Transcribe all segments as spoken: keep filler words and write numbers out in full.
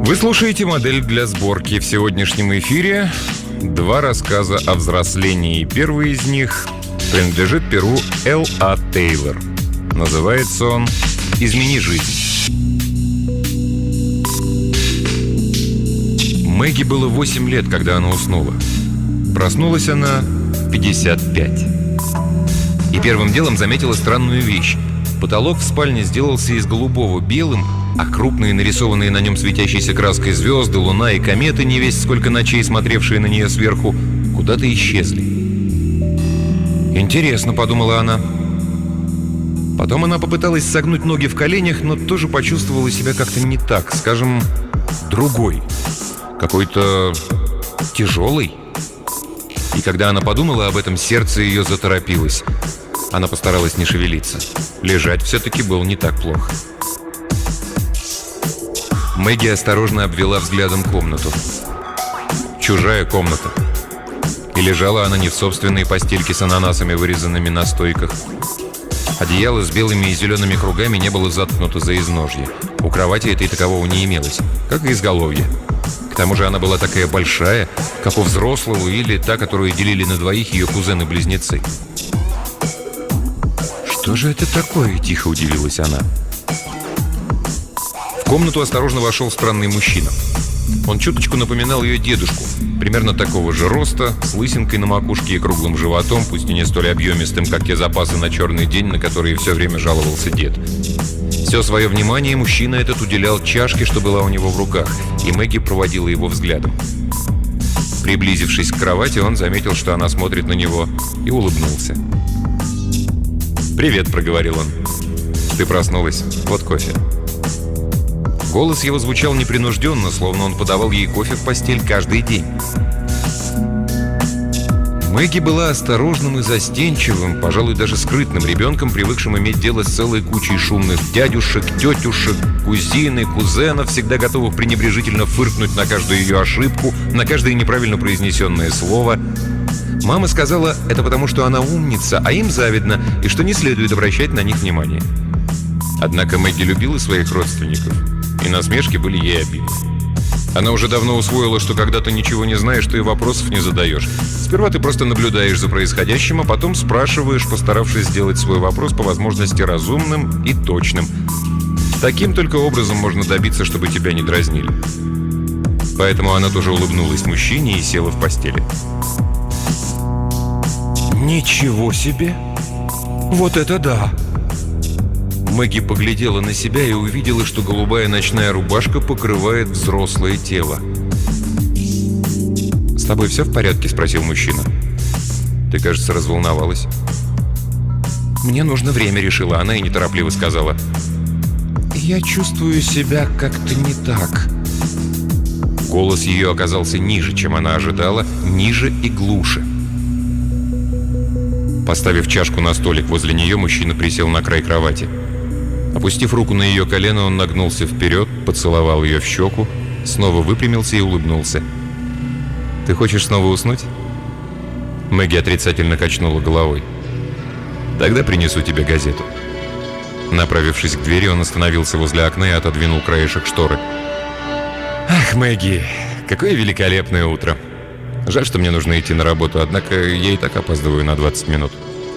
Вы слушаете «Модель для сборки». В сегодняшнем эфире два рассказа о взрослении. Первый из них принадлежит перу Эл А. Тейлор. Называется он «Измени жизнь». Мэгги было восемь лет, когда она уснула. Проснулась она в пятьдесят пять. И первым делом заметила странную вещь. Потолок в спальне сделался из голубого белым, а крупные, нарисованные на нем светящейся краской звезды, луна и кометы, не весть сколько ночей смотревшие на нее сверху, куда-то исчезли. «Интересно», — подумала она. Потом она попыталась согнуть ноги в коленях, но тоже почувствовала себя как-то не так, скажем, другой, какой-то тяжелый. И когда она подумала об этом, сердце ее заторопилось. Она постаралась не шевелиться. Лежать все-таки было не так плохо. Мэгги осторожно обвела взглядом комнату. Чужая комната. И лежала она не в собственной постельке с ананасами, вырезанными на стойках. Одеяло с белыми и зелеными кругами не было заткнуто за изножье. У кровати этой такового не имелось, как и изголовье. К тому же она была такая большая, как у взрослого или та, которую делили на двоих ее кузены-близнецы. «Что же это такое?» – тихо удивилась она. В комнату осторожно вошел странный мужчина. Он чуточку напоминал ее дедушку, примерно такого же роста, с лысинкой на макушке и круглым животом, пусть и не столь объемистым, как те запасы на черный день, на которые все время жаловался дед. Все свое внимание мужчина этот уделял чашке, что была у него в руках, и Мэгги проводила его взглядом. Приблизившись к кровати, он заметил, что она смотрит на него, и улыбнулся. «Привет», — проговорил он. «Ты проснулась? Вот кофе». Голос его звучал непринужденно, словно он подавал ей кофе в постель каждый день. Мэгги была осторожным и застенчивым, пожалуй, даже скрытным ребенком, привыкшим иметь дело с целой кучей шумных дядюшек, тетюшек, кузин и кузенов, всегда готовых пренебрежительно фыркнуть на каждую ее ошибку, на каждое неправильно произнесенное слово. Мама сказала, это потому, что она умница, а им завидно, и что не следует обращать на них внимание. Однако Мэгги любила своих родственников, и насмешки были ей обидны. Она уже давно усвоила, что когда ты ничего не знаешь, ты и вопросов не задаешь. Сперва ты просто наблюдаешь за происходящим, а потом спрашиваешь, постаравшись сделать свой вопрос по возможности разумным и точным. Таким только образом можно добиться, чтобы тебя не дразнили. Поэтому она тоже улыбнулась мужчине и села в постели. «Ничего себе! Вот это да!» Мэгги поглядела на себя и увидела, что голубая ночная рубашка покрывает взрослое тело. «С тобой все в порядке?» – спросил мужчина. «Ты, кажется, разволновалась». «Мне нужно время», – решила она и неторопливо сказала. «Я чувствую себя как-то не так». Голос ее оказался ниже, чем она ожидала, ниже и глуше. Поставив чашку на столик возле нее, мужчина присел на край кровати. Опустив руку на ее колено, он нагнулся вперед, поцеловал ее в щеку, снова выпрямился и улыбнулся. «Ты хочешь снова уснуть?» Мэгги отрицательно качнула головой. «Тогда принесу тебе газету». Направившись к двери, он остановился возле окна и отодвинул краешек шторы. «Ах, Мэгги, какое великолепное утро! Жаль, что мне нужно идти на работу, однако я и так опаздываю на двадцать минут».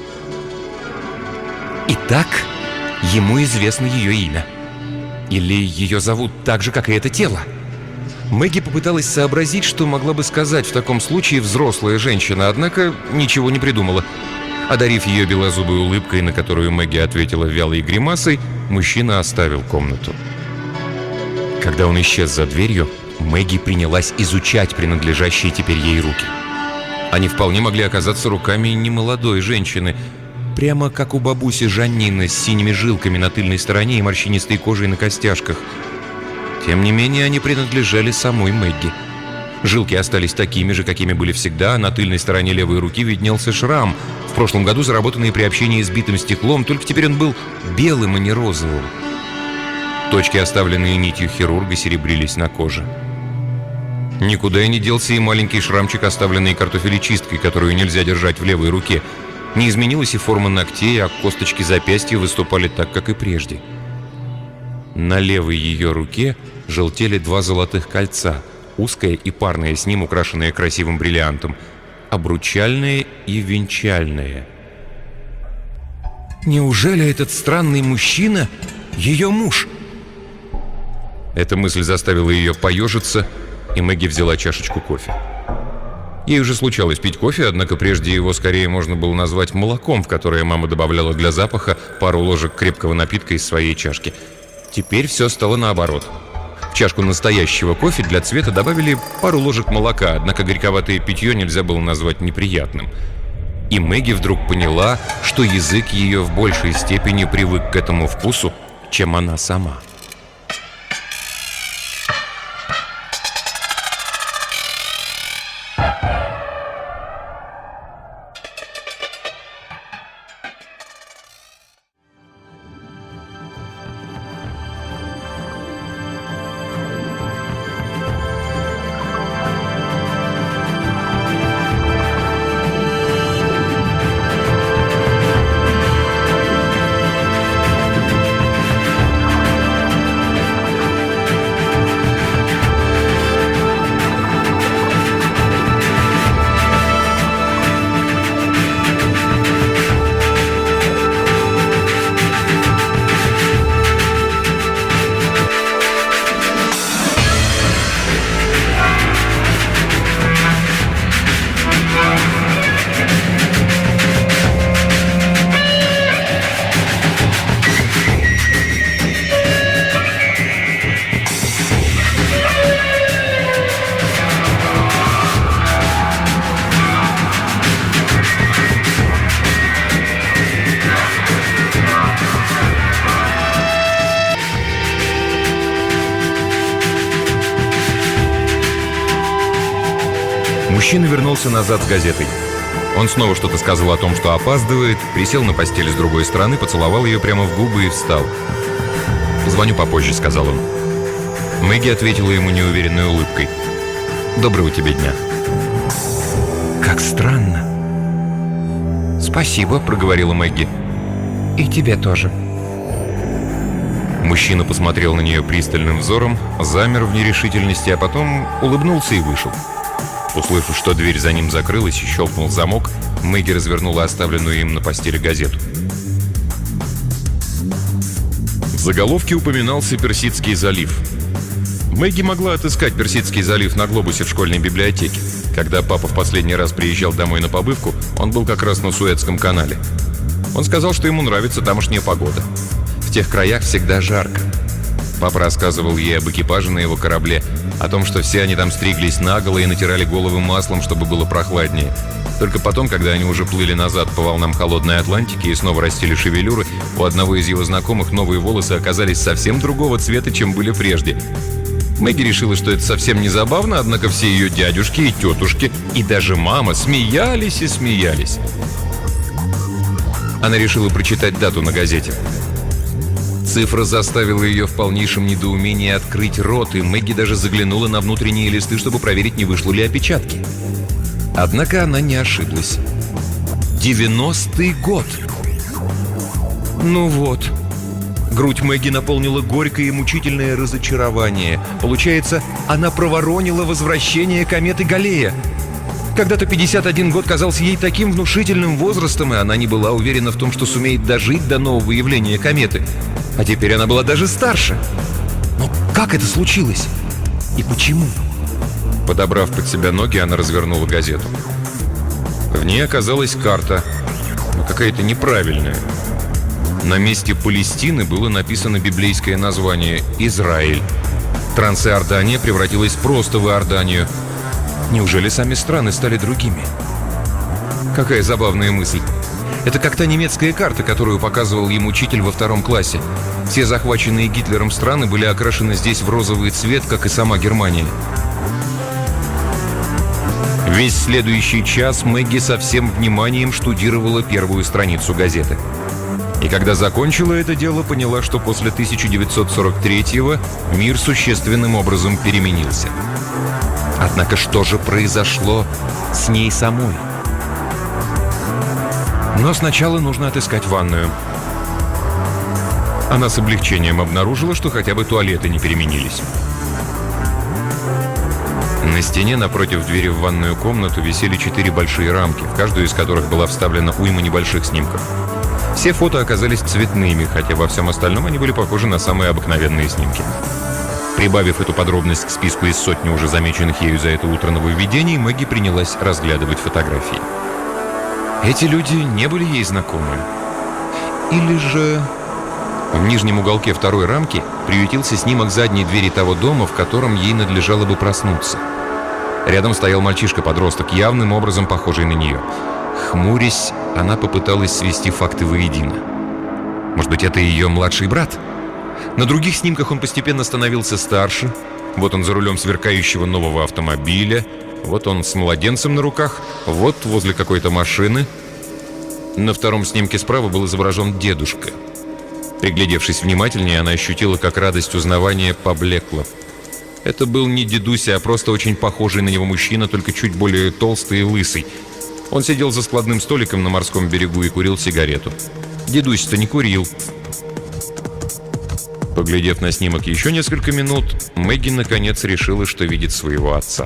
Итак, ему известно ее имя. Или ее зовут так же, как и это тело. Мэгги попыталась сообразить, что могла бы сказать в таком случае взрослая женщина, однако ничего не придумала. Одарив ее белозубой улыбкой, на которую Мэгги ответила вялой гримасой, мужчина оставил комнату. Когда он исчез за дверью, Мэгги принялась изучать принадлежащие теперь ей руки. Они вполне могли оказаться руками немолодой женщины, прямо как у бабуси Жаннины с синими жилками на тыльной стороне и морщинистой кожей на костяшках. Тем не менее, они принадлежали самой Мэгги. Жилки остались такими же, какими были всегда, а на тыльной стороне левой руки виднелся шрам, в прошлом году заработанный при общении с битым стеклом, только теперь он был белым, а не розовым. Точки, оставленные нитью хирурга, серебрились на коже. Никуда и не делся и маленький шрамчик, оставленный картофелечисткой, которую нельзя держать в левой руке. Не изменилась и форма ногтей, а косточки запястья выступали так, как и прежде. На левой ее руке желтели два золотых кольца, узкое и парное с ним, украшенное красивым бриллиантом, обручальное и венчальное. Неужели этот странный мужчина ее муж? Эта мысль заставила ее поежиться, и Мэгги взяла чашечку кофе. Ей уже случалось пить кофе, однако прежде его скорее можно было назвать молоком, в которое мама добавляла для запаха пару ложек крепкого напитка из своей чашки. Теперь все стало наоборот. В чашку настоящего кофе для цвета добавили пару ложек молока, однако горьковатое питье нельзя было назвать неприятным. И Мэгги вдруг поняла, что язык ее в большей степени привык к этому вкусу, чем она сама. Мужчина вернулся назад с газетой. Он снова что-то сказал о том, что опаздывает, присел на постели с другой стороны, поцеловал ее прямо в губы и встал. «Позвоню попозже», — сказал он. Мэгги ответила ему неуверенной улыбкой. «Доброго тебе дня». «Как странно». «Спасибо», — проговорила Мэгги. «И тебе тоже». Мужчина посмотрел на нее пристальным взором, замер в нерешительности, а потом улыбнулся и вышел. Услышав, что дверь за ним закрылась и щелкнул замок, Мэгги развернула оставленную им на постели газету. В заголовке упоминался Персидский залив. Мэгги могла отыскать Персидский залив на глобусе в школьной библиотеке. Когда папа в последний раз приезжал домой на побывку, он был как раз на Суэцком канале. Он сказал, что ему нравится тамошняя погода. В тех краях всегда жарко. Папа рассказывал ей об экипаже на его корабле, о том, что все они там стриглись наголо и натирали головы маслом, чтобы было прохладнее. Только потом, когда они уже плыли назад по волнам холодной Атлантики и снова растили шевелюры, у одного из его знакомых новые волосы оказались совсем другого цвета, чем были прежде. Мэгги решила, что это совсем не забавно, однако все ее дядюшки и тетушки, и даже мама смеялись и смеялись. Она решила прочитать дату на газете. Цифра заставила ее в полнейшем недоумении открыть рот, и Мэгги даже заглянула на внутренние листы, чтобы проверить, не вышло ли опечатки. Однако она не ошиблась. девяностый год! Ну вот. Грудь Мэгги наполнила горькое и мучительное разочарование. Получается, она проворонила возвращение кометы Галлея. Когда-то пятьдесят один год казался ей таким внушительным возрастом, и она не была уверена в том, что сумеет дожить до нового явления кометы. А теперь она была даже старше. Но как это случилось? И почему? Подобрав под себя ноги, она развернула газету. В ней оказалась карта, но какая-то неправильная. На месте Палестины было написано библейское название «Израиль». Трансиордания превратилась просто в Иорданию. Неужели сами страны стали другими? Какая забавная мысль. Это как та немецкая карта, которую показывал им учитель во втором классе. Все захваченные Гитлером страны были окрашены здесь в розовый цвет, как и сама Германия. Весь следующий час Мэгги со всем вниманием штудировала первую страницу газеты. И когда закончила это дело, поняла, что после тысяча девятьсот сорок третьего мир существенным образом переменился. Однако что же произошло с ней самой? Но сначала нужно отыскать ванную. Она с облегчением обнаружила, что хотя бы туалеты не переменились. На стене напротив двери в ванную комнату висели четыре большие рамки, в каждую из которых была вставлена уйма небольших снимков. Все фото оказались цветными, хотя во всем остальном они были похожи на самые обыкновенные снимки. Прибавив эту подробность к списку из сотни уже замеченных ею за это утро нововведений, Мэгги принялась разглядывать фотографии. Эти люди не были ей знакомы. Или же... В нижнем уголке второй рамки приютился снимок задней двери того дома, в котором ей надлежало бы проснуться. Рядом стоял мальчишка-подросток, явным образом похожий на нее. Хмурясь, она попыталась свести факты воедино. Может быть, это ее младший брат? На других снимках он постепенно становился старше. Вот он за рулем сверкающего нового автомобиля. Вот он с младенцем на руках. Вот возле какой-то машины. На втором снимке справа был изображен дедушка. Приглядевшись внимательнее, она ощутила, как радость узнавания поблекла. Это был не дедуся, а просто очень похожий на него мужчина, только чуть более толстый и лысый. Он сидел за складным столиком на морском берегу и курил сигарету. Дедусь-то не курил. Поглядев на снимок еще несколько минут, Мэгги наконец решила, что видит своего отца.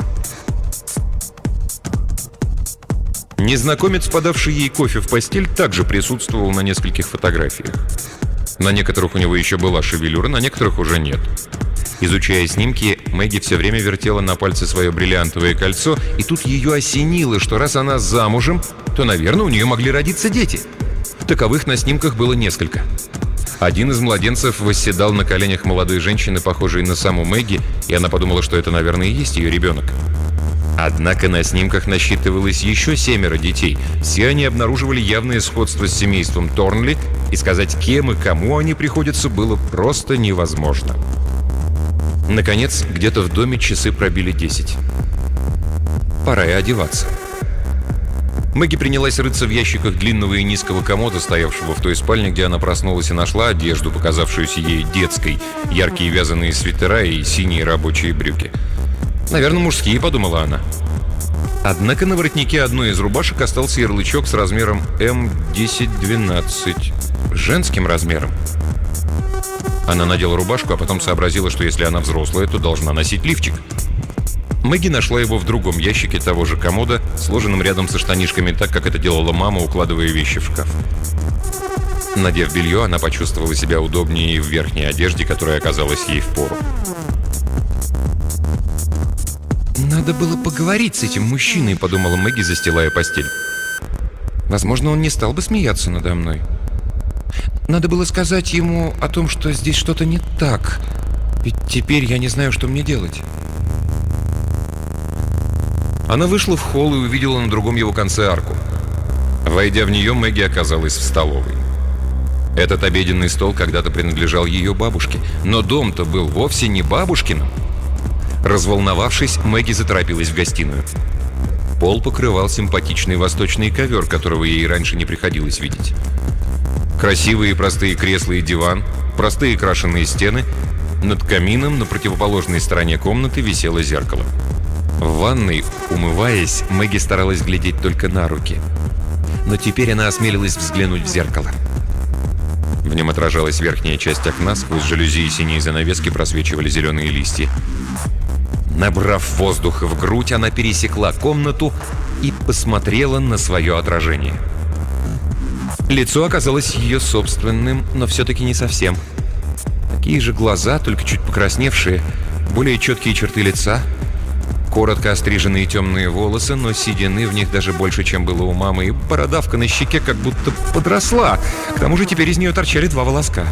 Незнакомец, подавший ей кофе в постель, также присутствовал на нескольких фотографиях. На некоторых у него еще была шевелюра, на некоторых уже нет. Изучая снимки, Мэгги все время вертела на пальце свое бриллиантовое кольцо, и тут ее осенило, что раз она замужем, то, наверное, у нее могли родиться дети. Таковых на снимках было несколько. Один из младенцев восседал на коленях молодой женщины, похожей на саму Мэгги, и она подумала, что это, наверное, и есть ее ребенок. Однако на снимках насчитывалось еще семеро детей. Все они обнаруживали явное сходство с семейством Торнли, и сказать, кем и кому они приходятся, было просто невозможно. Наконец, где-то в доме часы пробили десять. Пора и одеваться. Мэгги принялась рыться в ящиках длинного и низкого комода, стоявшего в той спальне, где она проснулась, и нашла одежду, показавшуюся ей детской, яркие вязаные свитера и синие рабочие брюки. «Наверное, мужские», — подумала она. Однако на воротнике одной из рубашек остался ярлычок с размером эм десять двенадцать. Женским размером. Она надела рубашку, а потом сообразила, что если она взрослая, то должна носить лифчик. Мэгги нашла его в другом ящике того же комода, сложенном рядом со штанишками, так как это делала мама, укладывая вещи в шкаф. Надев белье, она почувствовала себя удобнее и в верхней одежде, которая оказалась ей впору. «Надо было поговорить с этим мужчиной», — подумала Мэгги, застилая постель. «Возможно, он не стал бы смеяться надо мной. Надо было сказать ему о том, что здесь что-то не так, ведь теперь я не знаю, что мне делать». Она вышла в холл и увидела на другом его конце арку. Войдя в нее, Мэгги оказалась в столовой. Этот обеденный стол когда-то принадлежал ее бабушке, но дом-то был вовсе не бабушкиным. Разволновавшись, Мэгги заторопилась в гостиную. Пол покрывал симпатичный восточный ковер, которого ей раньше не приходилось видеть. Красивые и простые кресла и диван, простые крашеные стены. Над камином на противоположной стороне комнаты висело зеркало. В ванной, умываясь, Мэгги старалась глядеть только на руки. Но теперь она осмелилась взглянуть в зеркало. В нем отражалась верхняя часть окна, сквозь жалюзи и синие занавески просвечивали зеленые листья. Набрав воздуха в грудь, она пересекла комнату и посмотрела на свое отражение. Лицо оказалось ее собственным, но все-таки не совсем. Такие же глаза, только чуть покрасневшие, более четкие черты лица, коротко остриженные темные волосы, но седины в них даже больше, чем было у мамы, и бородавка на щеке как будто подросла. К тому же теперь из нее торчали два волоска.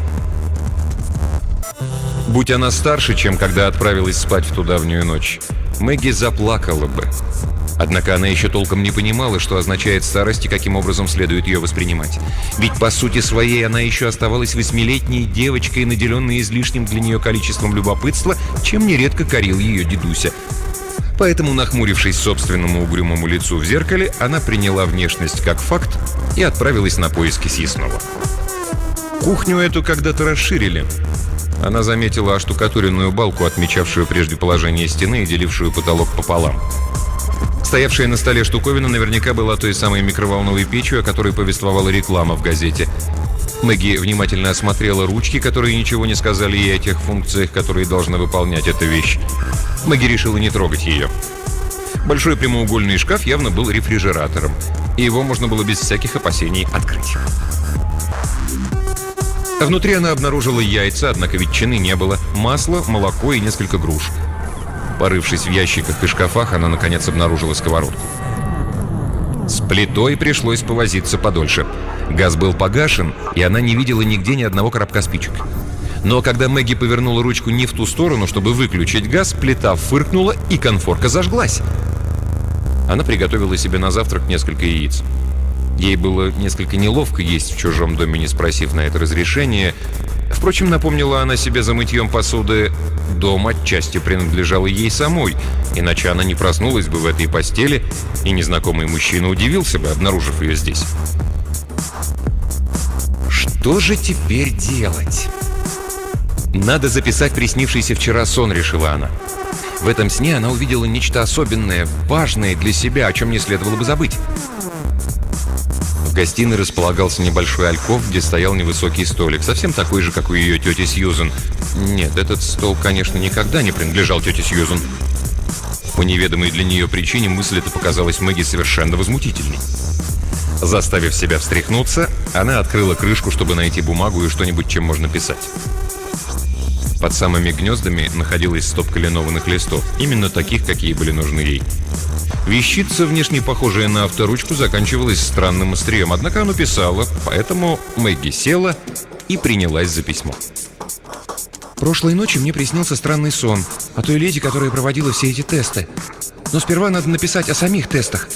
Будь она старше, чем когда отправилась спать в ту давнюю ночь, Мэгги заплакала бы. Однако она еще толком не понимала, что означает старость и каким образом следует ее воспринимать. Ведь по сути своей она еще оставалась восьмилетней девочкой, наделенной излишним для нее количеством любопытства, чем нередко корил ее дедуся. Поэтому, нахмурившись собственному угрюмому лицу в зеркале, она приняла внешность как факт и отправилась на поиски съестного. Кухню эту когда-то расширили. Она заметила оштукатуренную балку, отмечавшую прежде положение стены и делившую потолок пополам. С Стоявшая на столе штуковина наверняка была той самой микроволновой печью, о которой повествовала реклама в газете. Мэгги внимательно осмотрела ручки, которые ничего не сказали ей о тех функциях, которые должна выполнять эта вещь. Мэгги решила не трогать ее. Большой прямоугольный шкаф явно был рефрижератором, и его можно было без всяких опасений открыть. Внутри она обнаружила яйца, однако ветчины не было, масло, молоко и несколько груш. Порывшись в ящиках и шкафах, она наконец обнаружила сковородку. С плитой пришлось повозиться подольше. Газ был погашен, и она не видела нигде ни одного коробка спичек. Но когда Мэгги повернула ручку не в ту сторону, чтобы выключить газ, плита фыркнула, и конфорка зажглась. Она приготовила себе на завтрак несколько яиц. Ей было несколько неловко есть в чужом доме, не спросив на это разрешение. Впрочем, напомнила она себе за мытьем посуды, дом отчасти принадлежал ей самой, иначе она не проснулась бы в этой постели, и незнакомый мужчина удивился бы, обнаружив ее здесь. Что же теперь делать? Надо записать приснившийся вчера сон, решила она. В этом сне она увидела нечто особенное, важное для себя, о чем не следовало бы забыть. В гостиной располагался небольшой альков, где стоял невысокий столик, совсем такой же, как у ее тети Сьюзен. Нет, этот стол, конечно, никогда не принадлежал тете Сьюзен. По неведомой для нее причине мысль эта показалась Мэгги совершенно возмутительной. Заставив себя встряхнуться, она открыла крышку, чтобы найти бумагу и что-нибудь, чем можно писать. Под самыми гнездами находилась стопка линованных листов, именно таких, какие были нужны ей. Вещица, внешне похожая на авторучку, заканчивалась странным острием, однако оно писало, поэтому Мэгги села и принялась за письмо. «Прошлой ночью мне приснился странный сон о той леди, которая проводила все эти тесты. Но сперва надо написать о самих тестах.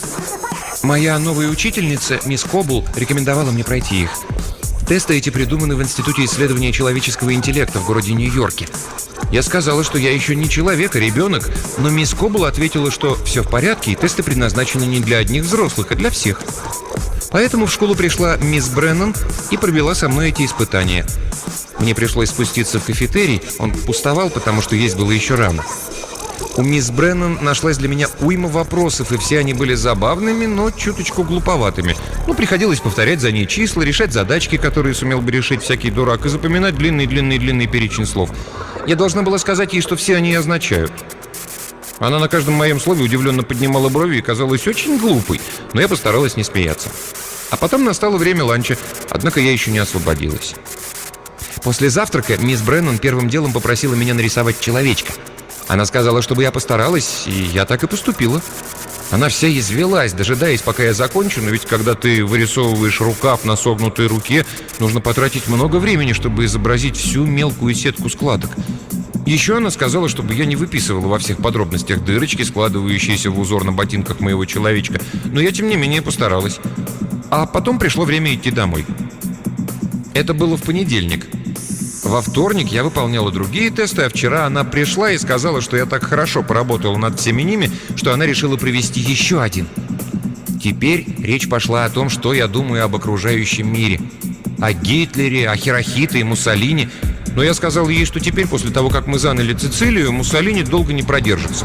Моя новая учительница, мисс Кобл, рекомендовала мне пройти их. Тесты эти придуманы в Институте исследования человеческого интеллекта в городе Нью-Йорке. Я сказала, что я еще не человек, а ребенок, но мисс Кобл ответила, что все в порядке, и тесты предназначены не для одних взрослых, а для всех. Поэтому в школу пришла мисс Бреннан и провела со мной эти испытания. Мне пришлось спуститься в кафетерий, он пустовал, потому что есть было еще рано. У мисс Бреннан нашлась для меня уйма вопросов, и все они были забавными, но чуточку глуповатыми. Ну, приходилось повторять за ней числа, решать задачки, которые сумел бы решить всякий дурак, и запоминать длинный-длинный-длинный перечень слов. Я должна была сказать ей, что все они означают. Она на каждом моем слове удивленно поднимала брови и казалась очень глупой, но я постаралась не смеяться. А потом настало время ланча, однако я еще не освободилась. После завтрака мисс Бреннан первым делом попросила меня нарисовать человечка. Она сказала, чтобы я постаралась, и я так и поступила. Она вся извелась, дожидаясь, пока я закончу, но ведь когда ты вырисовываешь рукав на согнутой руке, нужно потратить много времени, чтобы изобразить всю мелкую сетку складок. Еще она сказала, чтобы я не выписывала во всех подробностях дырочки, складывающиеся в узор на ботинках моего человечка, но я, тем не менее, постаралась. А потом пришло время идти домой. Это было в понедельник. Во вторник я выполняла другие тесты, а вчера она пришла и сказала, что я так хорошо поработала над всеми ними, что она решила провести еще один. Теперь речь пошла о том, что я думаю об окружающем мире. О Гитлере, о Хирохите и Муссолини. Но я сказал ей, что теперь, после того, как мы заняли Сицилию, Муссолини долго не продержится.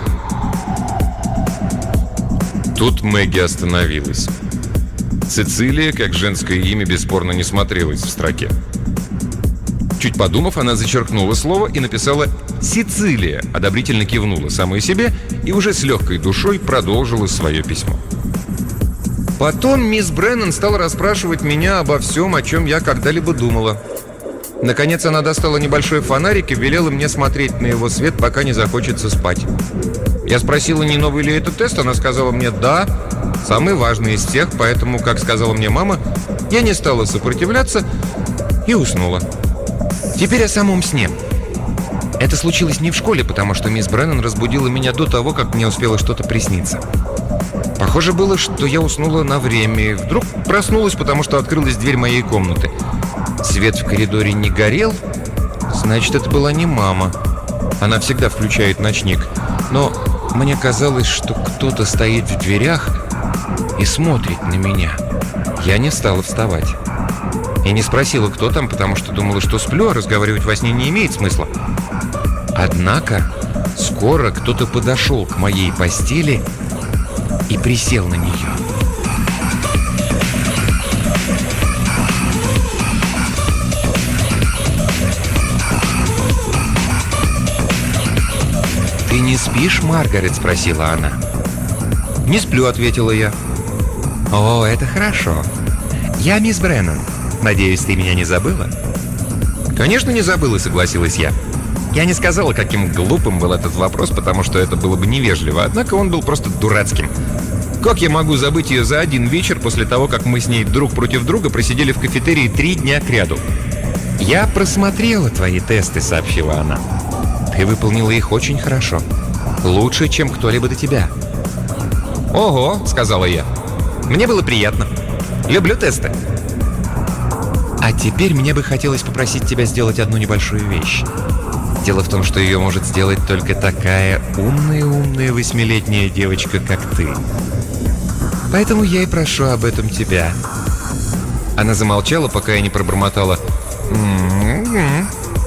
Тут Мэгги остановилась. Сицилия, как женское имя, бесспорно не смотрелась в строке. Чуть подумав, она зачеркнула слово и написала «Сицилия», одобрительно кивнула самой себе и уже с легкой душой продолжила свое письмо. Потом мисс Бреннан стала расспрашивать меня обо всем, о чем я когда-либо думала. Наконец она достала небольшой фонарик и велела мне смотреть на его свет, пока не захочется спать. Я спросила, не новый ли это тест, она сказала мне «да», самый важный из всех, поэтому, как сказала мне мама, я не стала сопротивляться и уснула. Теперь о самом сне. Это случилось не в школе, потому что мисс Бреннан разбудила меня до того, как мне успело что-то присниться. Похоже было, что я уснула на время и вдруг проснулась, потому что открылась дверь моей комнаты. Свет в коридоре не горел, значит, это была не мама. Она всегда включает ночник. Но мне казалось, что кто-то стоит в дверях и смотрит на меня. Я не стала вставать. Я не спросила, кто там, потому что думала, что сплю, а разговаривать во сне не имеет смысла. Однако скоро кто-то подошел к моей постели и присел на нее. «Ты не спишь, Маргарет?» — спросила она. «Не сплю», — ответила я. «О, это хорошо. Я мисс Бреннан. Надеюсь, ты меня не забыла?» «Конечно, не забыла», — согласилась я. Я не сказала, каким глупым был этот вопрос, потому что это было бы невежливо, однако он был просто дурацким. Как я могу забыть ее за один вечер после того, как мы с ней друг против друга просидели в кафетерии три дня кряду? «Я просмотрела твои тесты», — сообщила она. «Ты выполнила их очень хорошо. Лучше, чем кто-либо до тебя». «Ого», — сказала я. «Мне было приятно. Люблю тесты». «А теперь мне бы хотелось попросить тебя сделать одну небольшую вещь. Дело в том, что ее может сделать только такая умная-умная восьмилетняя девочка, как ты. Поэтому я и прошу об этом тебя». Она замолчала, пока я не пробормотала «м-м-м».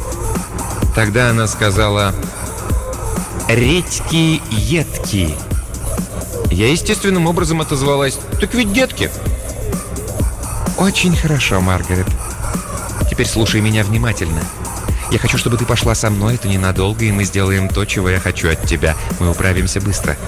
Тогда она сказала «редьки едки». Я естественным образом отозвалась «так ведь детки». «Очень хорошо, Маргарет. Теперь слушай меня внимательно. Я хочу, чтобы ты пошла со мной, это ненадолго, и мы сделаем то, чего я хочу от тебя. Мы управимся быстро».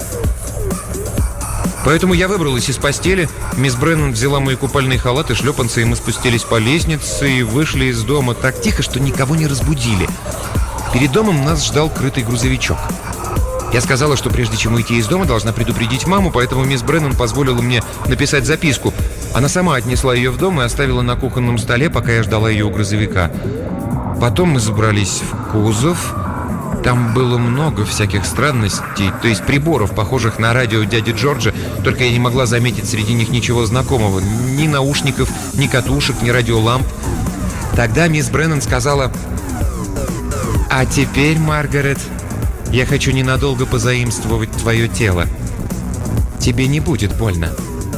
Поэтому я выбралась из постели, мисс Бреннан взяла мои купальные халаты, шлепанцы, и мы спустились по лестнице и вышли из дома так тихо, что никого не разбудили. Перед домом нас ждал крытый грузовичок. Я сказала, что прежде чем уйти из дома, должна предупредить маму, поэтому мисс Бреннан позволила мне написать записку. Она сама отнесла ее в дом и оставила на кухонном столе, пока я ждала ее у грузовика. Потом мы забрались в кузов. Там было много всяких странностей, то есть приборов, похожих на радио дяди Джорджа, только я не могла заметить среди них ничего знакомого. Ни наушников, ни катушек, ни радиоламп. Тогда мисс Бреннан сказала: «А теперь, Маргарет, я хочу ненадолго позаимствовать твое тело. Тебе не будет больно».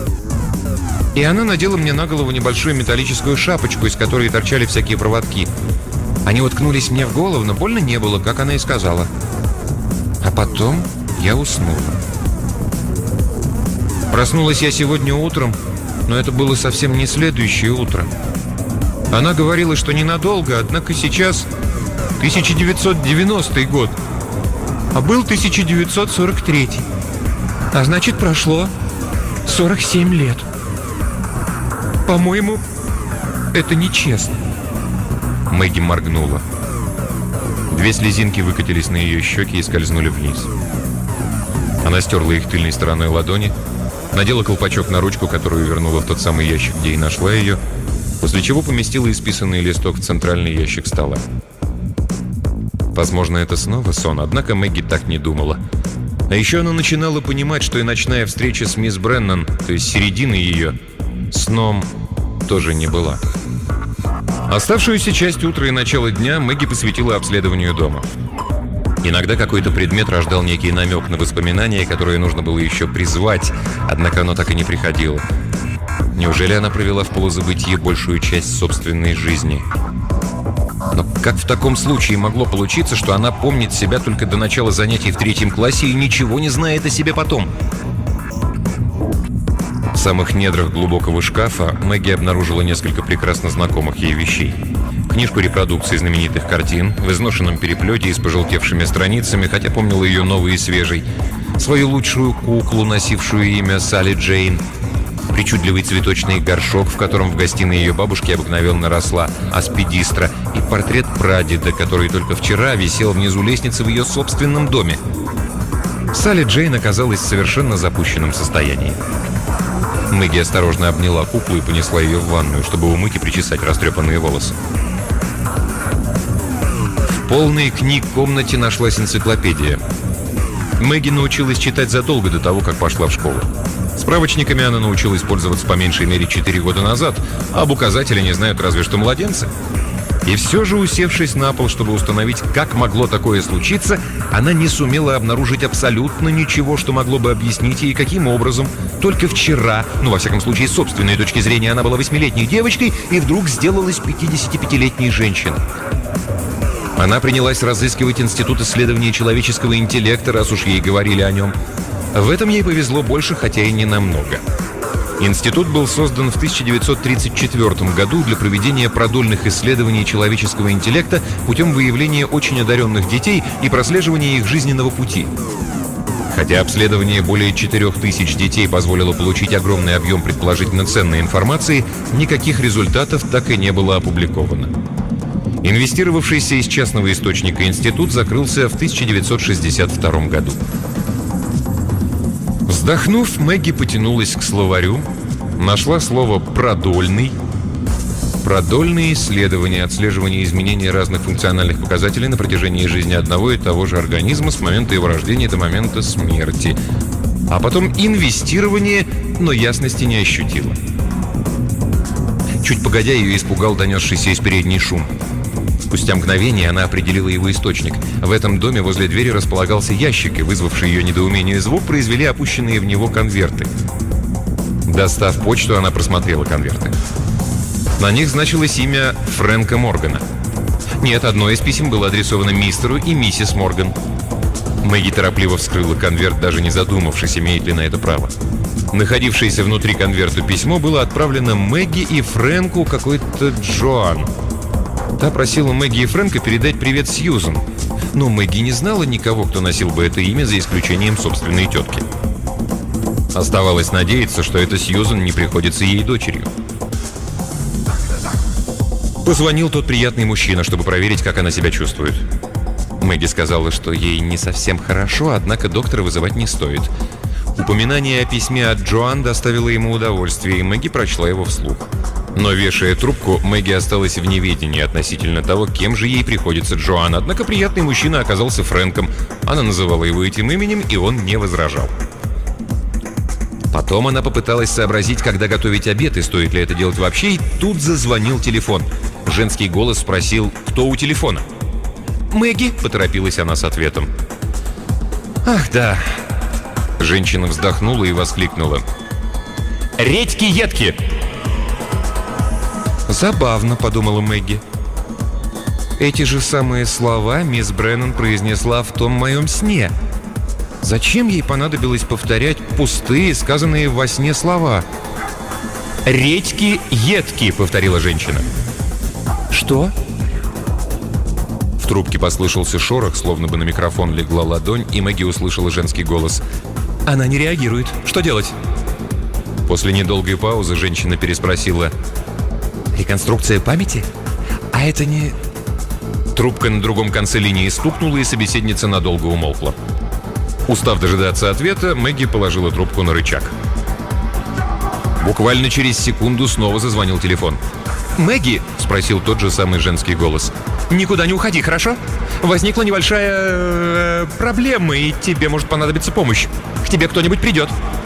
И она надела мне на голову небольшую металлическую шапочку, из которой торчали всякие проводки. Они уткнулись мне в голову, но больно не было, как она и сказала. А потом я уснула. Проснулась я сегодня утром, но это было совсем не следующее утро. Она говорила, что ненадолго, однако сейчас тысяча девятьсот девяностый год, а был тысяча девятьсот сорок третий. А значит, прошло сорок семь лет. По-моему, это нечестно. Мэгги моргнула. Две слезинки выкатились на ее щеки и скользнули вниз. Она стерла их тыльной стороной ладони, надела колпачок на ручку, которую вернула в тот самый ящик, где и нашла ее, после чего поместила исписанный листок в центральный ящик стола. Возможно, это снова сон, однако Мэгги так не думала. А еще она начинала понимать, что и ночная встреча с мисс Бреннан, то есть середина ее, сном тоже не была. Оставшуюся часть утра и начало дня Мэгги посвятила обследованию дома. Иногда какой-то предмет рождал некий намек на воспоминания, которые нужно было еще призвать, однако оно так и не приходило. Неужели она провела в полузабытии большую часть собственной жизни? Но как в таком случае могло получиться, что она помнит себя только до начала занятий в третьем классе и ничего не знает о себе потом? В самых недрах глубокого шкафа Мэгги обнаружила несколько прекрасно знакомых ей вещей. Книжку репродукции знаменитых картин в изношенном переплете и с пожелтевшими страницами, хотя помнила ее новой и свежей. Свою лучшую куклу, носившую имя Салли Джейн. Причудливый цветочный горшок, в котором в гостиной ее бабушки обыкновенно росла аспидистра. И портрет прадеда, который только вчера висел внизу лестницы в ее собственном доме. Салли Джейн оказалась в совершенно запущенном состоянии. Мэгги осторожно обняла куклу и понесла ее в ванную, чтобы умыть и причесать растрепанные волосы. В полной книг комнате нашлась энциклопедия. Мэгги научилась читать задолго до того, как пошла в школу. Справочниками она научилась пользоваться по меньшей мере четыре года назад, а об указателе не знают разве что младенцы. И все же, усевшись на пол, чтобы установить, как могло такое случиться, она не сумела обнаружить абсолютно ничего, что могло бы объяснить ей, каким образом только вчера, ну, во всяком случае, с собственной точки зрения, она была восьмилетней девочкой и вдруг сделалась пятидесятипятилетней женщиной. Она принялась разыскивать Институт исследования человеческого интеллекта, раз уж ей говорили о нем. В этом ей повезло больше, хотя и не намного. Институт был создан в тысяча девятьсот тридцать четвёртом году для проведения продольных исследований человеческого интеллекта путем выявления очень одаренных детей и прослеживания их жизненного пути. Хотя обследование более четырёх тысяч детей позволило получить огромный объем предположительно ценной информации, никаких результатов так и не было опубликовано. Инвестировавшийся из частного источника институт закрылся в тысяча девятьсот шестьдесят втором году. Вздохнув, Мэгги потянулась к словарю, нашла слово «продольный». Продольные исследования, отслеживание изменений разных функциональных показателей на протяжении жизни одного и того же организма с момента его рождения до момента смерти. А потом инвестирование, но ясности не ощутила. Чуть погодя, ее испугал донесшийся из передней шум. Спустя мгновение она определила его источник. В этом доме возле двери располагался ящик, и вызвавший ее недоумение звук произвели опущенные в него конверты. Достав почту, она просмотрела конверты. На них значилось имя Фрэнка Моргана. Нет, одно из писем было адресовано мистеру и миссис Морган. Мэгги торопливо вскрыла конверт, даже не задумавшись, имеет ли на это право. Находившееся внутри конверта письмо было отправлено Мэгги и Фрэнку какой-то Джоан. Та просила Мэгги и Фрэнка передать привет Сьюзан. Но Мэгги не знала никого, кто носил бы это имя, за исключением собственной тетки. Оставалось надеяться, что эта Сьюзан не приходится ей дочерью. Позвонил тот приятный мужчина, чтобы проверить, как она себя чувствует. Мэгги сказала, что ей не совсем хорошо, однако доктора вызывать не стоит. Упоминание о письме от Джоан доставило ему удовольствие, и Мэгги прочла его вслух. Но, вешая трубку, Мэгги осталась в неведении относительно того, кем же ей приходится Джоан. Однако приятный мужчина оказался Фрэнком. Она называла его этим именем, и он не возражал. Потом она попыталась сообразить, когда готовить обед и стоит ли это делать вообще, и тут зазвонил телефон. Женский голос спросил, кто у телефона. «Мэгги», — поторопилась она с ответом. «Ах, да». Женщина вздохнула и воскликнула. «Редьки-едки!» «Забавно», — подумала Мэгги. «Эти же самые слова мисс Бреннан произнесла в том моем сне. Зачем ей понадобилось повторять пустые, сказанные во сне слова?» «Редьки-едки», — повторила женщина. «Что?» В трубке послышался шорох, словно бы на микрофон легла ладонь, и Мэгги услышала женский голос. «Она не реагирует. Что делать?» После недолгой паузы женщина переспросила. «Реконструкция памяти? А это не...» Трубка на другом конце линии стукнула, и собеседница надолго умолкла. Устав дожидаться ответа, Мэгги положила трубку на рычаг. Буквально через секунду снова зазвонил телефон. «Мэгги?» — спросил тот же самый женский голос. «Никуда не уходи, хорошо? Возникла небольшая... Э, проблема, и тебе может понадобиться помощь. К тебе кто-нибудь придет».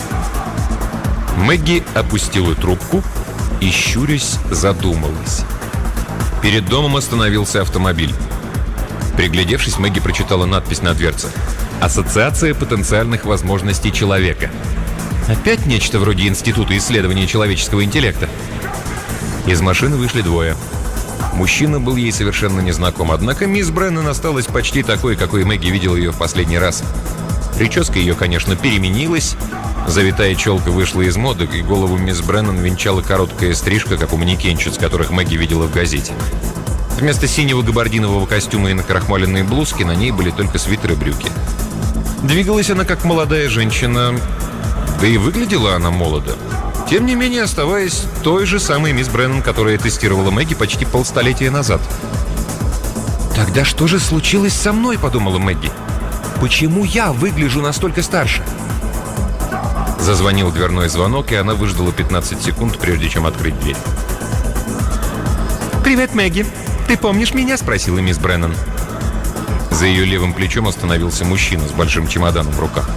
Мэгги опустила трубку и, щурясь, задумалась. Перед домом остановился автомобиль. Приглядевшись, Мэгги прочитала надпись на дверце. «Ассоциация потенциальных возможностей человека». Опять нечто вроде Института исследования человеческого интеллекта. Из машины вышли двое. Мужчина был ей совершенно незнаком, однако мисс Бреннан осталась почти такой, какой Мэгги видела ее в последний раз. Прическа ее, конечно, переменилась. Завитая челка вышла из моды, и голову мисс Бреннан венчала короткая стрижка, как у манекенщиц, которых Мэгги видела в газете. Вместо синего габардинового костюма и накрахмаленной блузки на ней были только свитер и брюки. Двигалась она как молодая женщина, да и выглядела она молодо. Тем не менее, оставаясь той же самой мисс Бреннан, которая тестировала Мэгги почти полстолетия назад. «Тогда что же случилось со мной?» — подумала Мэгги. «Почему я выгляжу настолько старше?» Зазвонил дверной звонок, и она выждала пятнадцать секунд, прежде чем открыть дверь. «Привет, Мэгги. Ты помнишь меня?» — спросила мисс Бреннан. За ее левым плечом остановился мужчина с большим чемоданом в руках.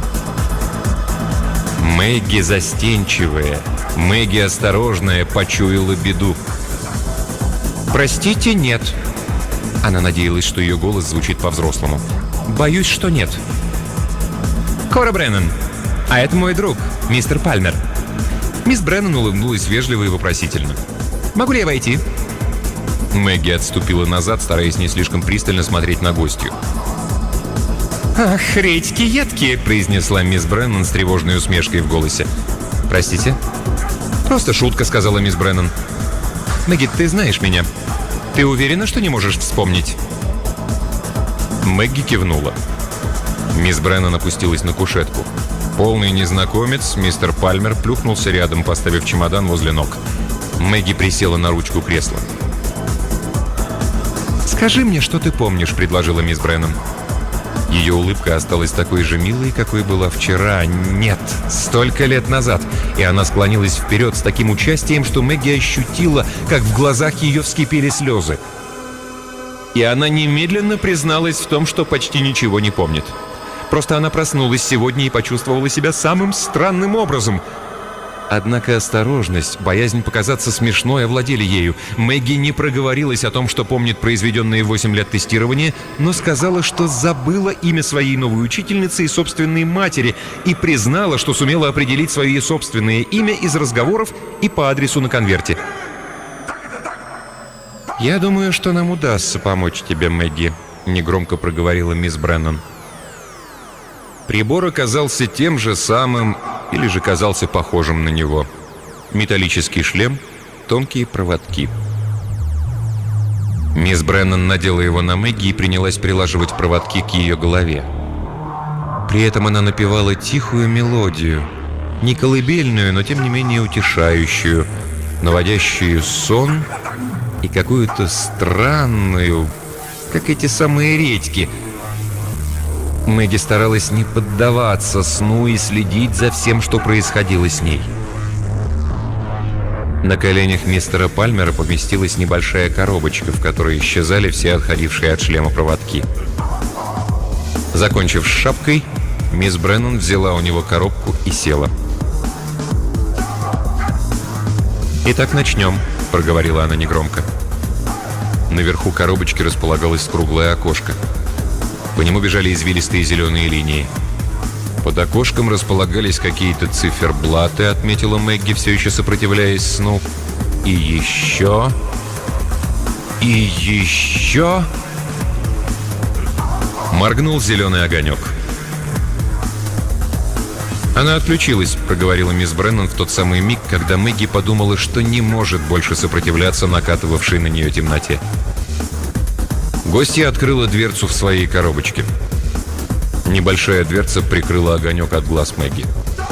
Мэгги застенчивая, Мэгги осторожная почуяла беду. «Простите, нет». Она надеялась, что ее голос звучит по-взрослому. «Боюсь, что нет». «Кора Бреннан, а это мой друг, мистер Пальмер». Мисс Бреннан улыбнулась вежливо и вопросительно. «Могу ли я войти?» Мэгги отступила назад, стараясь не слишком пристально смотреть на гостью. «Ах, редьки едкие», — произнесла мисс Бреннан с тревожной усмешкой в голосе. «Простите?» «Просто шутка», — сказала мисс Бреннан. «Мэгги, ты знаешь меня. Ты уверена, что не можешь вспомнить?» Мэгги кивнула. Мисс Бреннан опустилась на кушетку. Полный незнакомец, мистер Пальмер, плюхнулся рядом, поставив чемодан возле ног. Мэгги присела на ручку кресла. «Скажи мне, что ты помнишь», — предложила мисс Бреннан. Ее улыбка осталась такой же милой, какой была вчера. Нет, столько лет назад. И она склонилась вперед с таким участием, что Мэгги ощутила, как в глазах ее вскипели слезы. И она немедленно призналась в том, что почти ничего не помнит. Просто она проснулась сегодня и почувствовала себя самым странным образом. Однако осторожность, боязнь показаться смешной овладели ею. Мэгги не проговорилась о том, что помнит произведенные восемь лет тестирования, но сказала, что забыла имя своей новой учительницы и собственной матери, и признала, что сумела определить свое собственное имя из разговоров и по адресу на конверте. «Я думаю, что нам удастся помочь тебе, Мэгги», — негромко проговорила мисс Бреннан. Прибор оказался тем же самым, или же казался похожим на него. Металлический шлем, тонкие проводки. Мисс Бреннан надела его на Мэгги и принялась прилаживать проводки к ее голове. При этом она напевала тихую мелодию, не колыбельную, но тем не менее утешающую, наводящую сон и какую-то странную, как эти самые редьки. Мэгги старалась не поддаваться сну и следить за всем, что происходило с ней. На коленях мистера Пальмера поместилась небольшая коробочка, в которой исчезали все отходившие от шлема проводки. Закончив с шапкой, мисс Бреннан взяла у него коробку и села. «Итак, начнем», — проговорила она негромко. Наверху коробочки располагалось круглое окошко. По нему бежали извилистые зеленые линии. Под окошком располагались какие-то циферблаты, отметила Мэгги, все еще сопротивляясь сну. И еще... И еще... Моргнул зеленый огонек. «Она отключилась», — проговорила мисс Бреннан в тот самый миг, когда Мэгги подумала, что не может больше сопротивляться накатывавшей на нее темноте. Гостья открыла дверцу в своей коробочке. Небольшая дверца прикрыла огонек от глаз Мэгги.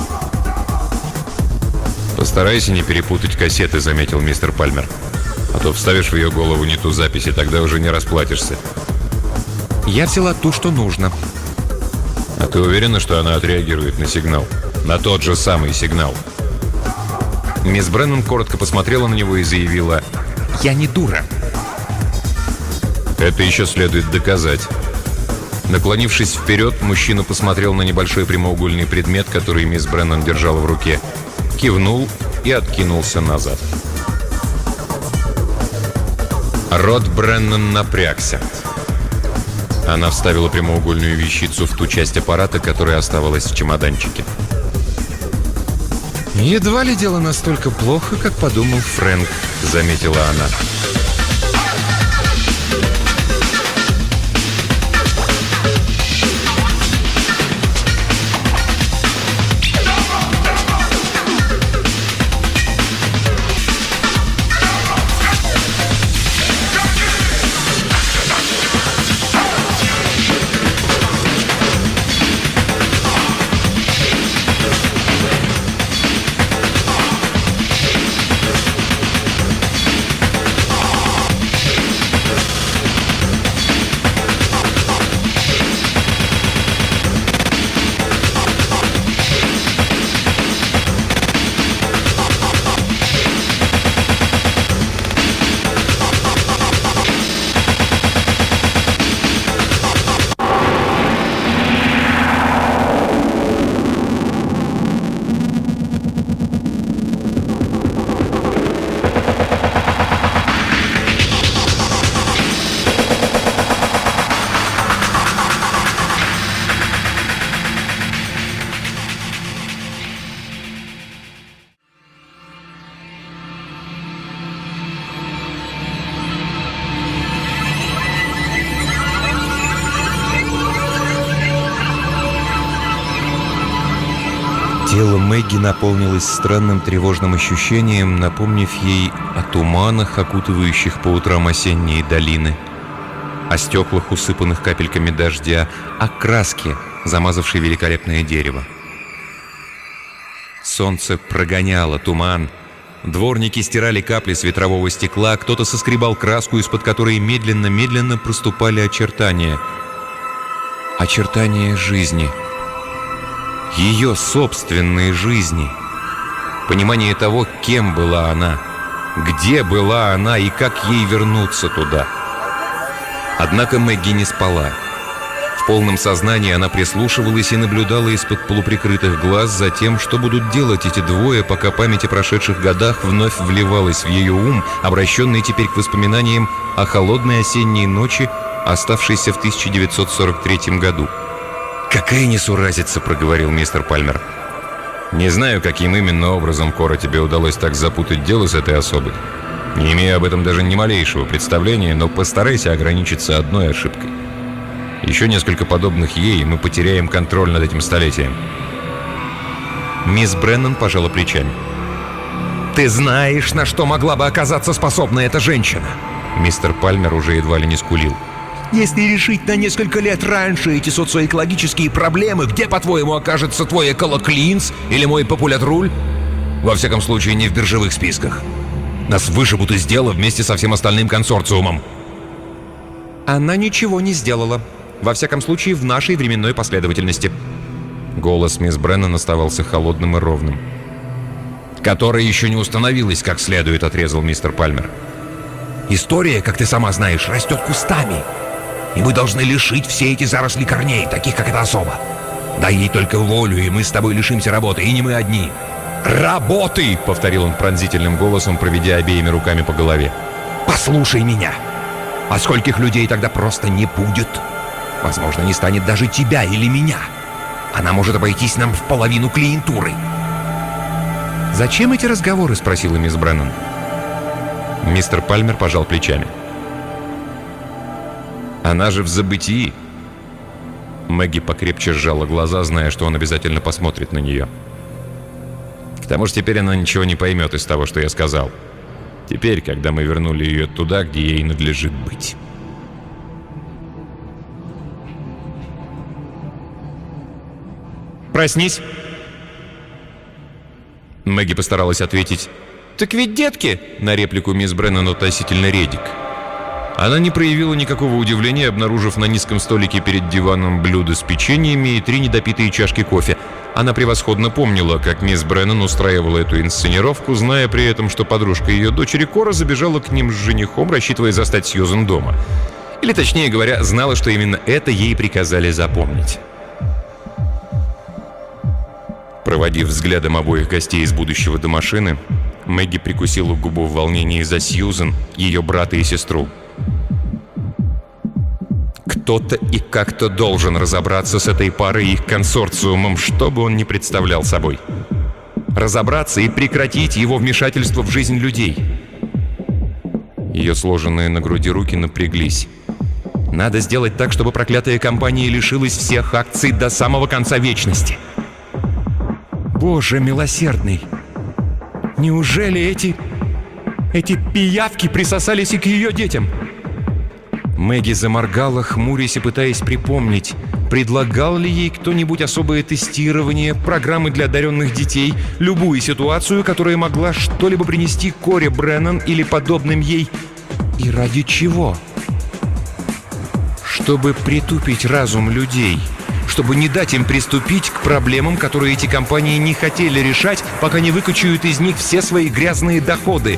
«Постарайся не перепутать кассеты», — заметил мистер Пальмер. «А то вставишь в ее голову не ту запись, и тогда уже не расплатишься». «Я взяла ту, что нужно». «А ты уверена, что она отреагирует на сигнал? На тот же самый сигнал?» Мисс Бреннан коротко посмотрела на него и заявила: «Я не дура». «Это еще следует доказать». Наклонившись вперед, мужчина посмотрел на небольшой прямоугольный предмет, который мисс Бреннан держала в руке, кивнул и откинулся назад. Рот Бреннан напрягся. Она вставила прямоугольную вещицу в ту часть аппарата, которая оставалась в чемоданчике. «Едва ли дело настолько плохо, как подумал Фрэнк», — заметила она. Тело Мэгги наполнилось странным тревожным ощущением, напомнив ей о туманах, окутывающих по утрам осенние долины, о стеклах, усыпанных капельками дождя, о краске, замазавшей великолепное дерево. Солнце прогоняло туман, дворники стирали капли с ветрового стекла, кто-то соскребал краску, из-под которой медленно-медленно проступали очертания. Очертания жизни. Ее собственной жизни. Понимание того, кем была она, где была она и как ей вернуться туда. Однако Мэгги не спала. В полном сознании она прислушивалась и наблюдала из-под полуприкрытых глаз за тем, что будут делать эти двое, пока память о прошедших годах вновь вливалась в ее ум, обращенный теперь к воспоминаниям о холодной осенней ночи, оставшейся в тысяча девятьсот сорок третьем году. «Какая несуразица», — проговорил мистер Пальмер. «Не знаю, каким именно образом, Кора, тебе удалось так запутать дело с этой особой. Не имею об этом даже ни малейшего представления, но постарайся ограничиться одной ошибкой. Еще несколько подобных ей, и мы потеряем контроль над этим столетием». Мисс Бреннан пожала плечами. «Ты знаешь, на что могла бы оказаться способна эта женщина?» Мистер Пальмер уже едва ли не скулил. «Если решить на несколько лет раньше эти социоэкологические проблемы, где, по-твоему, окажется твой Эколоклинс или мой Популятруль? Во всяком случае, не в биржевых списках. Нас вышибут из дела вместе со всем остальным консорциумом». «Она ничего не сделала. Во всяком случае, в нашей временной последовательности». Голос мисс Бреннан оставался холодным и ровным. «Которая еще не установилась как следует», — отрезал мистер Пальмер. «История, как ты сама знаешь, растет кустами. И мы должны лишить все эти заросли корней, таких как эта особа. Дай ей только волю, и мы с тобой лишимся работы, и не мы одни». «Работы!» — повторил он пронзительным голосом, проведя обеими руками по голове. «Послушай меня. А скольких людей тогда просто не будет? Возможно, не станет даже тебя или меня. Она может обойтись нам в половину клиентуры». «Зачем эти разговоры?» — спросила мисс Бреннан. Мистер Пальмер пожал плечами. «Она же в забытии». Мэгги покрепче сжала глаза, зная, что он обязательно посмотрит на нее. «К тому же теперь она ничего не поймет из того, что я сказал. Теперь, когда мы вернули ее туда, где ей надлежит быть». «Проснись!» Мэгги постаралась ответить: «Так ведь детки!» на реплику мисс Бреннан относительно редик. Она не проявила никакого удивления, обнаружив на низком столике перед диваном блюдо с печеньями и три недопитые чашки кофе. Она превосходно помнила, как мисс Бреннан устраивала эту инсценировку, зная при этом, что подружка ее дочери Кора забежала к ним с женихом, рассчитывая застать Сьюзен дома. Или, точнее говоря, знала, что именно это ей приказали запомнить. Проводив взглядом обоих гостей из будущего до машины, Мэгги прикусила губу в волнении за Сьюзен, ее брата и сестру. Кто-то и как-то должен разобраться с этой парой и их консорциумом, что бы он ни представлял собой. Разобраться и прекратить его вмешательство в жизнь людей. Ее сложенные на груди руки напряглись. Надо сделать так, чтобы проклятая компания лишилась всех акций до самого конца вечности. Боже милосердный! Неужели эти... эти пиявки присосались и к ее детям? Мэгги заморгала, хмурясь и пытаясь припомнить, предлагал ли ей кто-нибудь особое тестирование, программы для одаренных детей, любую ситуацию, которая могла что-либо принести Коре Бреннан или подобным ей. И ради чего? Чтобы притупить разум людей, чтобы не дать им приступить к проблемам, которые эти компании не хотели решать, пока не выкачают из них все свои грязные доходы.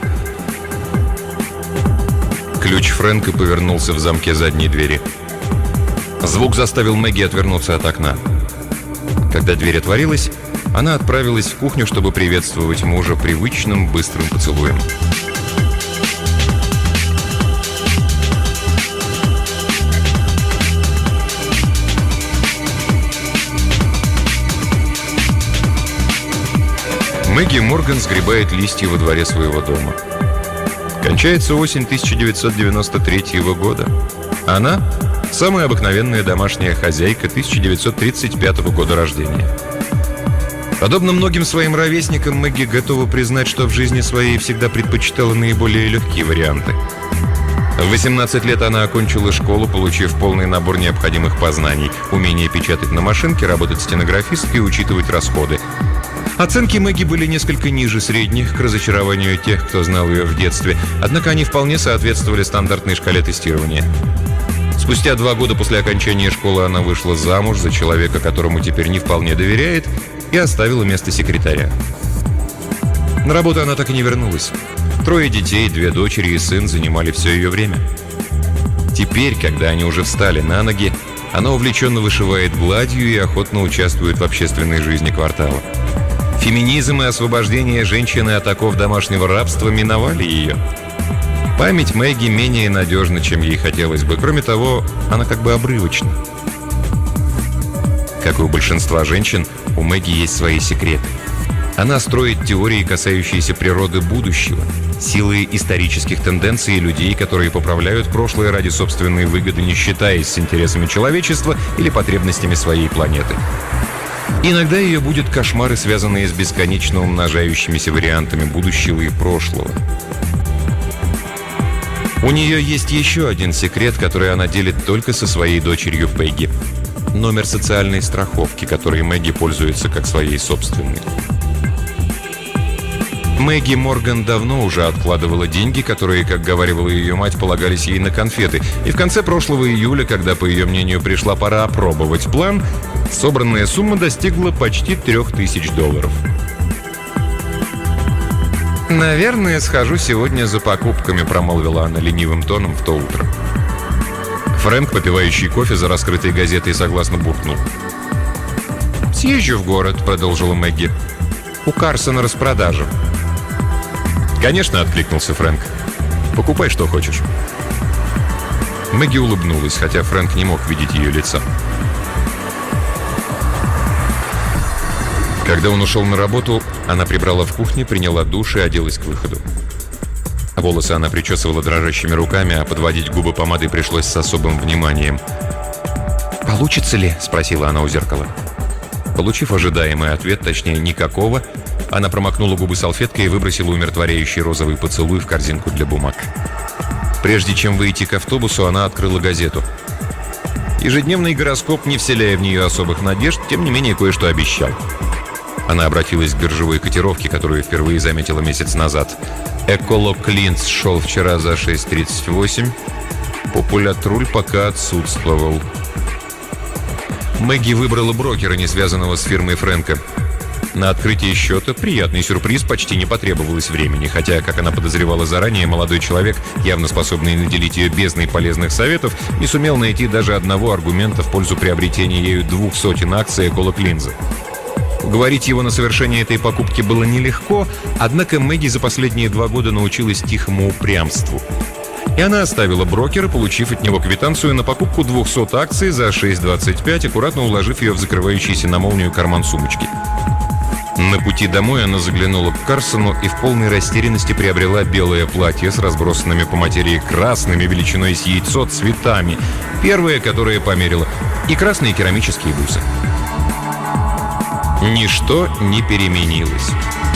Ключ Фрэнка повернулся в замке задней двери. Звук заставил Мэгги отвернуться от окна. Когда дверь отворилась, она отправилась в кухню, чтобы приветствовать мужа привычным быстрым поцелуем. Мэгги Морган сгребает листья во дворе своего дома. Кончается осень тысяча девятьсот девяносто третьего года. Она – самая обыкновенная домашняя хозяйка тысяча девятьсот тридцать пятого года рождения. Подобно многим своим ровесникам, Мэгги готова признать, что в жизни своей всегда предпочитала наиболее легкие варианты. В восемнадцать лет она окончила школу, получив полный набор необходимых познаний: умение печатать на машинке, работать стенографисткой и учитывать расходы. Оценки Мэгги были несколько ниже средних, к разочарованию тех, кто знал ее в детстве, однако они вполне соответствовали стандартной шкале тестирования. Спустя два года после окончания школы она вышла замуж за человека, которому теперь не вполне доверяет, и оставила место секретаря. На работу она так и не вернулась. Трое детей, две дочери и сын занимали все ее время. Теперь, когда они уже встали на ноги, она увлеченно вышивает гладью и охотно участвует в общественной жизни квартала. Феминизм и освобождение женщины от оков домашнего рабства миновали ее. Память Мэгги менее надежна, чем ей хотелось бы. Кроме того, она как бы обрывочна. Как и у большинства женщин, у Мэгги есть свои секреты. Она строит теории, касающиеся природы будущего, силы исторических тенденций и людей, которые поправляют прошлое ради собственной выгоды, не считаясь с интересами человечества или потребностями своей планеты. Иногда ее будут кошмары, связанные с бесконечно умножающимися вариантами будущего и прошлого. У нее есть еще один секрет, который она делит только со своей дочерью Пегги. Номер социальной страховки, которой Мэгги пользуется как своей собственной. Мэгги Морган давно уже откладывала деньги, которые, как говаривала ее мать, полагались ей на конфеты. И в конце прошлого июля, когда, по ее мнению, пришла пора опробовать план, собранная сумма достигла почти трех тысяч долларов. «Наверное, схожу сегодня за покупками», — промолвила она ленивым тоном в то утро. Фрэнк, попивающий кофе за раскрытой газетой, согласно буркнул. «Съезжу в город», — продолжила Мэгги. «У Карсона распродажа». «Конечно», — откликнулся Фрэнк. «Покупай, что хочешь». Мэгги улыбнулась, хотя Фрэнк не мог видеть ее лица. Когда он ушел на работу, она прибрала в кухне, приняла душ и оделась к выходу. Волосы она причесывала дрожащими руками, а подводить губы помадой пришлось с особым вниманием. «Получится ли?» — спросила она у зеркала. Получив ожидаемый ответ, точнее никакого, она промокнула губы салфеткой и выбросила умиротворяющий розовый поцелуй в корзинку для бумаг. Прежде чем выйти к автобусу, она открыла газету. Ежедневный гороскоп, не вселяя в нее особых надежд, тем не менее кое-что обещал. Она обратилась к биржевой котировке, которую впервые заметила месяц назад. Эколоклинс шел вчера за шесть тридцать восемь. Популятруль пока отсутствовал. Мэгги выбрала брокера, не связанного с фирмой Фрэнка. На открытие счета приятный сюрприз, почти не потребовалось времени, хотя, как она подозревала заранее, молодой человек, явно способный наделить ее бездной полезных советов, не сумел найти даже одного аргумента в пользу приобретения ею двух сотен акций Эколоклинза. Уговорить его на совершение этой покупки было нелегко, однако Мэгги за последние два года научилась тихому упрямству. И она оставила брокера, получив от него квитанцию на покупку двухсот акций за шесть двадцать пять, аккуратно уложив ее в закрывающийся на молнию карман сумочки. На пути домой она заглянула к Карсону и в полной растерянности приобрела белое платье с разбросанными по материи красными величиной с яйцо цветами, первое, которое померила, и красные керамические бусы. Ничто не переменилось.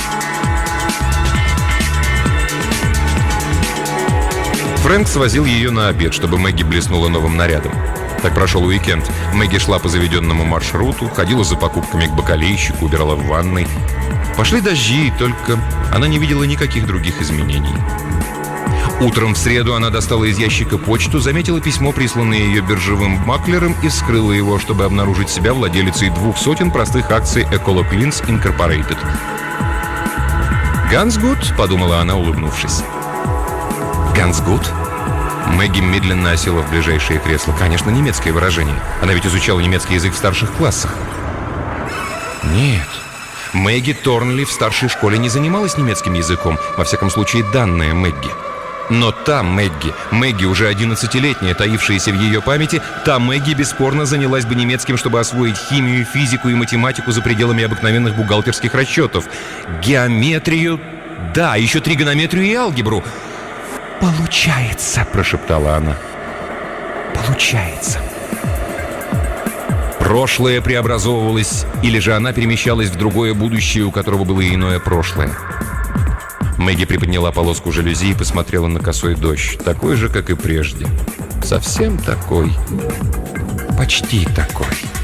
Фрэнк свозил ее на обед, чтобы Мэгги блеснула новым нарядом. Так прошел уикенд. Мэгги шла по заведенному маршруту, ходила за покупками к бакалейщику, убирала в ванной. Пошли дожди, и только она не видела никаких других изменений. Утром в среду она достала из ящика почту, заметила письмо, присланное ее биржевым маклером, и вскрыла его, чтобы обнаружить себя владелицей двух сотен простых акций Эколоклинс Инкорпорейтед. «Гансгуд», — подумала она, улыбнувшись. «Гансгуд?» Мэгги медленно осела в ближайшее кресло. Конечно, немецкое выражение. Она ведь изучала немецкий язык в старших классах. Нет. Мэгги Торнли в старшей школе не занималась немецким языком. Во всяком случае, данная Мэгги. Но та Мэгги, Мэгги уже одиннадцатилетняя, таившаяся в ее памяти, та Мэгги бесспорно занялась бы немецким, чтобы освоить химию, физику и математику за пределами обыкновенных бухгалтерских расчетов. Геометрию, да, еще тригонометрию и алгебру. «Получается», — прошептала она. «Получается». Прошлое преобразовывалось, или же она перемещалась в другое будущее, у которого было иное прошлое. Мэгги приподняла полоску жалюзи и посмотрела на косой дождь, такой же, как и прежде. Совсем такой. Почти такой.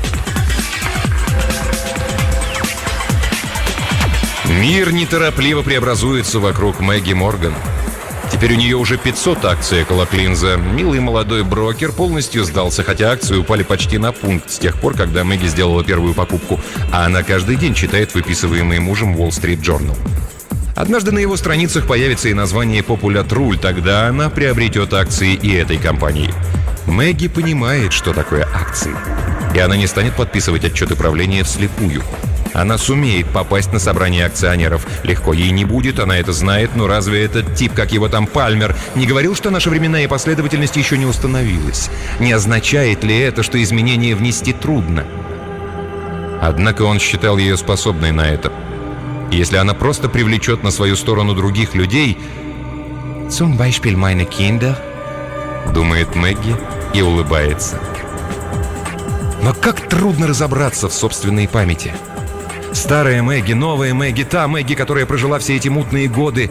Мир неторопливо преобразуется вокруг Мэгги Морган. Теперь у нее уже пятьсот акций около Клинза. Милый молодой брокер полностью сдался, хотя акции упали почти на пункт с тех пор, когда Мэгги сделала первую покупку, а она каждый день читает выписываемый мужем Wall Street Journal. Однажды на его страницах появится и название Popular Rule, тогда она приобретет акции и этой компании. Мэгги понимает, что такое акции, и она не станет подписывать отчеты правления вслепую. Она сумеет попасть на собрание акционеров. Легко ей не будет, она это знает, но разве этот тип, как его там, Пальмер, не говорил, что наша временная последовательность еще не установилась? Не означает ли это, что изменения внести трудно? Однако он считал ее способной на это. Если она просто привлечет на свою сторону других людей, «Zum Beispiel meine Kinder», думает Мэгги и улыбается. Но как трудно разобраться в собственной памяти. Старая Мэгги, новая Мэгги, та Мэгги, которая прожила все эти мутные годы.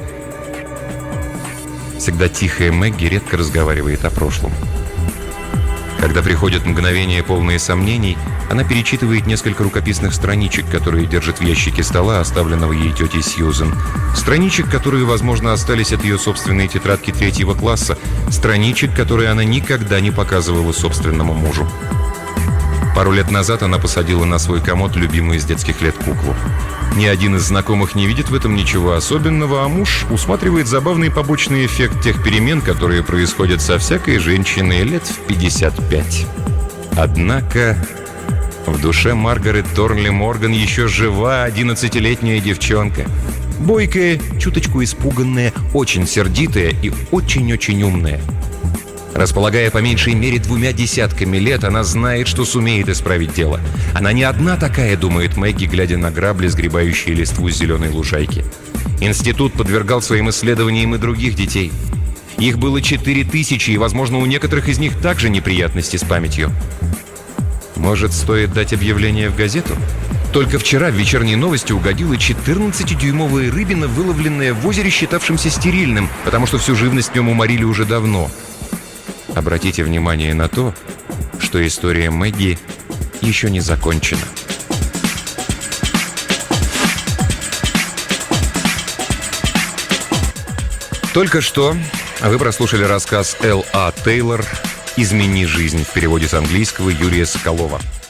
Всегда тихая Мэгги редко разговаривает о прошлом. Когда приходят мгновения, полные сомнений, она перечитывает несколько рукописных страничек, которые держит в ящике стола, оставленного ей тетей Сьюзен. Страничек, которые, возможно, остались от ее собственной тетрадки третьего класса. Страничек, которые она никогда не показывала собственному мужу. Пару лет назад она посадила на свой комод любимую с детских лет куклу. Ни один из знакомых не видит в этом ничего особенного, а муж усматривает забавный побочный эффект тех перемен, которые происходят со всякой женщиной лет в пятьдесят пять. Однако в душе Маргарет Торнли Морган еще жива одиннадцатилетняя девчонка. Бойкая, чуточку испуганная, очень сердитая и очень-очень умная. Располагая по меньшей мере двумя десятками лет, она знает, что сумеет исправить дело. Она не одна такая, думает Мэгги, глядя на грабли, сгребающие листву с зеленой лужайки. Институт подвергал своим исследованиям и других детей. Их было четыре тысячи, и, возможно, у некоторых из них также неприятности с памятью. Может, стоит дать объявление в газету? Только вчера в вечерней новости угодила четырнадцатидюймовая рыбина, выловленная в озере, считавшемся стерильным, потому что всю живность в нем уморили уже давно. Обратите внимание на то, что история Мэгги еще не закончена. Только что вы прослушали рассказ Л А Тейлор «Измени жизнь» в переводе с английского Юрия Соколова.